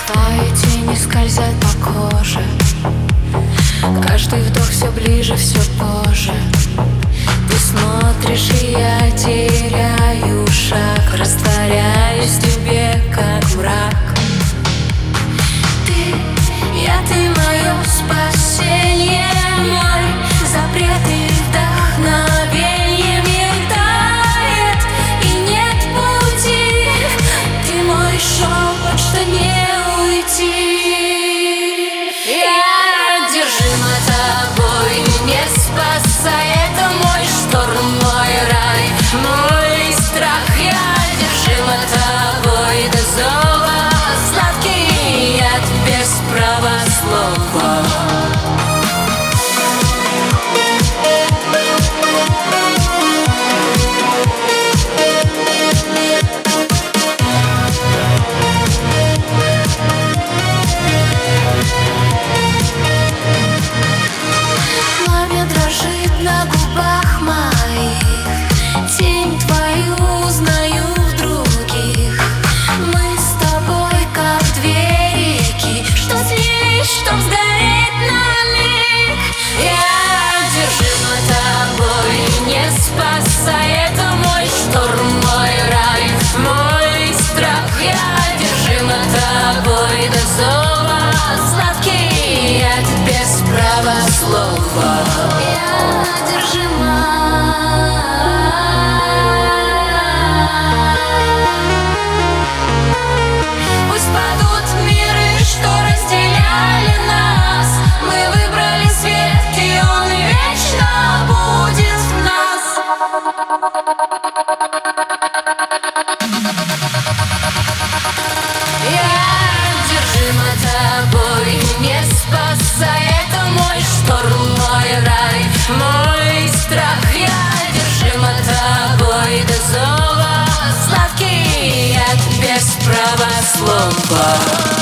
Твои тени скользят по коже, каждый вдох все ближе, все позже. Ты смотришь, и я теряю шаг, растворяюсь в тебе, как мрак. Ты мое спасение, мой запрет и вдохновение. Мир тает, и нет пути. Ты мой шепот, что не уйти. Я одержима тобой, не спасай. Это мой шторм, мой рай, мой страх. Я одержима тобой до зова. Сладкий яд без права слова. Пламя дрожит на губах моих, тень твою узнаю в других. Мы с тобой как две реки, что слились, чтоб сгореть на миг. Я одержима тобой, не спасай. Это мой шторм, мой рай, мой страх. Я одержима тобой до зова. Сладкий яд без права слова. Я одержима. Пусть падут миры, что разделяли нас. Мы выбрали свет, и он вечно будет в нас. Я одержима тобой, не спасай. Это мой шторм, мой рай, мой страх. Я одержима тобой до зова. Сладкий яд без права слова.